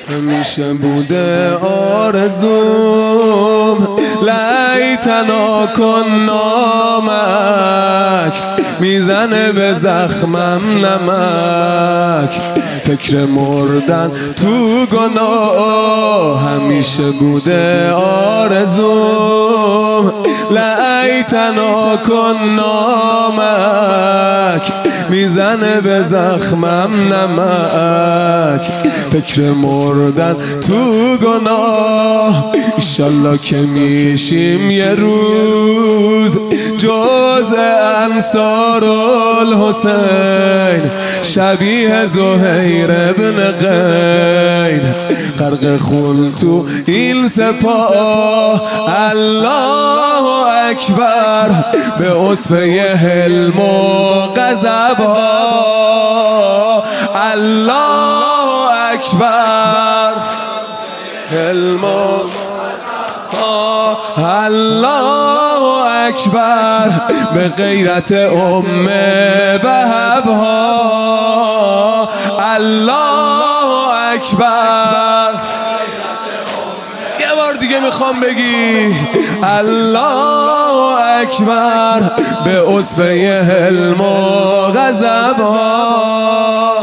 همیشه بوده آرزوم لیتنا کنا معک، میزنه به زخمم نمک، فکر مردن تو گناه. همیشه بوده آرزوم لیتنا کنا معک، میزنه به زخمم نمک، فکر مردن تو گناه. ایشالله که میشیم یه روز جز انصار الحسین، شبیه زهیر ابن قین، غرق خون تو این سپاه. الله اکبر به اصفه حلم و غضب ها، الله اکبر حلم و الله اکبر به غیرت وهب ها، الله اکبر. یه بار دیگه میخوام بگی الله اکبر به اصفه حلم و غضب ها،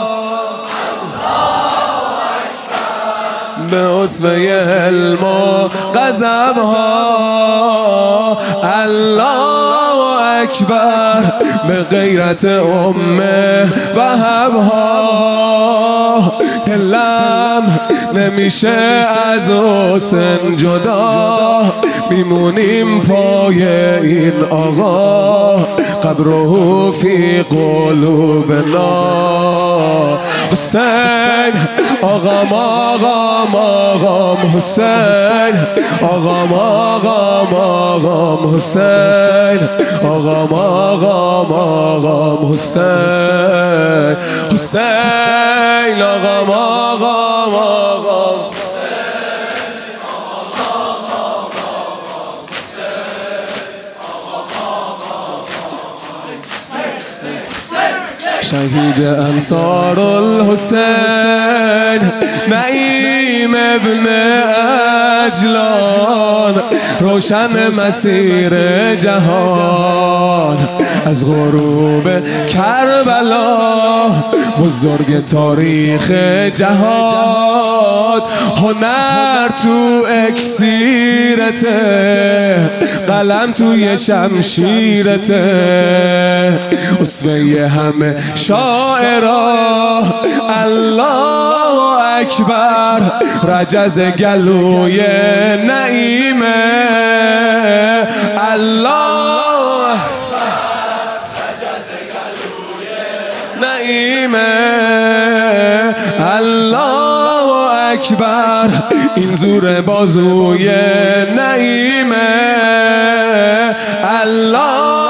به اصفه حلم و غضب ها. الله اکبر به غیرت وهب ها. دلم نمیشه از حسین جدا، میمونیم پای این آقا، قبره فی قلوبنا. حسین آقام آقام آقام حسین، آقام آقام آقام حسین، آقام آقام آقام حسین، حسین آقام آقام آقام شهید انصار الحسین نعیم ابن عجلان، روشن مسیر جهان از غروب کربلا، بزرگ تاریخ جهاد. هنر تو اکسیرته، قلم توی شمشیرته، اصفه همه شاعرا. الله اکبر رجز گلوی نعیمه، الله رجز گلوی نعیمه، الله اکبر این زور بازوی نعیمه، الله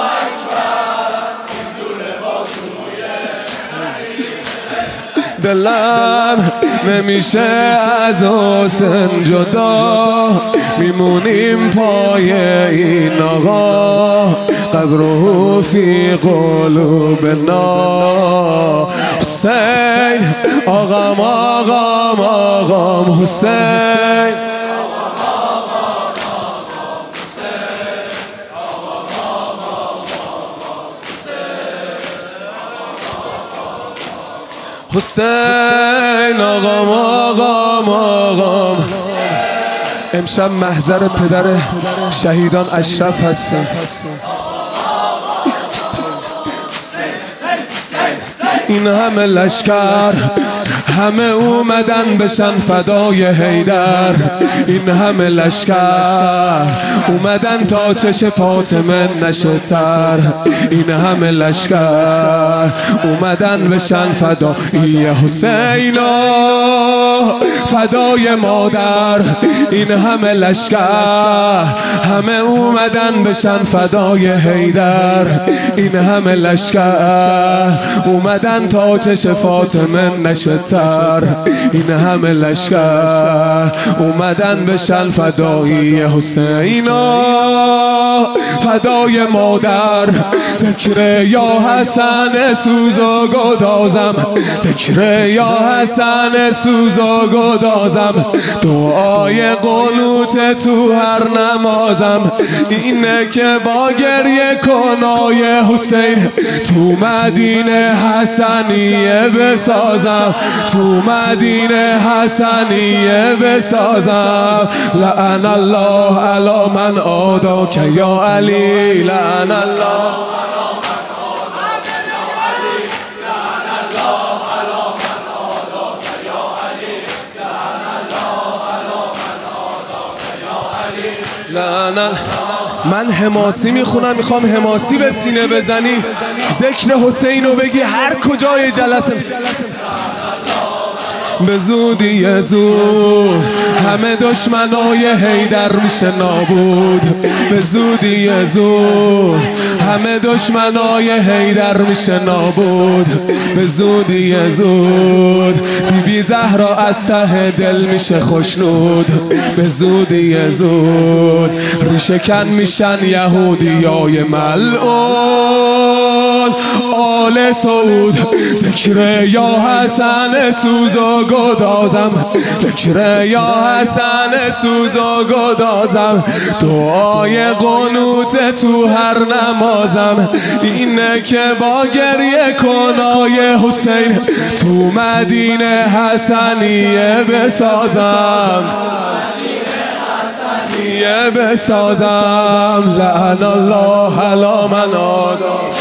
دلم نمیشه از حسین جدا، میمونیم پای این آقا، قبره فی قلوبنا. حسین آقام آقام آقام حسین، حسین آقام آقام آقام. امشب محضر پدر شهیدان اشرف هستم. این همه لشکر همه اومدن بشن فدای حیدر، این همه لشکر اومدن تا چش فاطمه نشه تر، این همه لشکر اومدن بشن فدای حسینا، فدای مادر این همه لشکر همه اومدن بشن فدای حیدر. این همه لشکر اومدن تا چش فاطمه نشتر. این همه لشکر اومدن بشن فدای حسینا، فدای مادر. تکره یا حسن سوز و گدازم، تکره یا حسن سوز و گدازم. دعای قنوت تو هر نمازم اینه که با گریه کنای حسین تو مدینه حسنیه بسازم، تو مدینه حسنیه بسازم. لعن الله علی من عاداک یا علی، لعن الله من حماسی میخونم، میخوام حماسی به سینه بزنی، ذکر حسین رو بگی هر کجای جلسه. به زودی زود همه دشمنای حیدر میشه نابود. به زودی زود همه دشمنای حیدر میشه نابود. به زودی زود بیبی زهرا از ته دل میشه خوشنود. به زودی زود ریشه کن میشن یهودیای ملعون آل سعود. ذکر یا حسن سوز و گدازم، ذکر یا حسن سوز و گدازم. دعای قنوت تو هر نمازم اینه که با گریه کنای حسین تو مدینه حسنیه بسازم، بسازم. لعن الله علی من عاداک.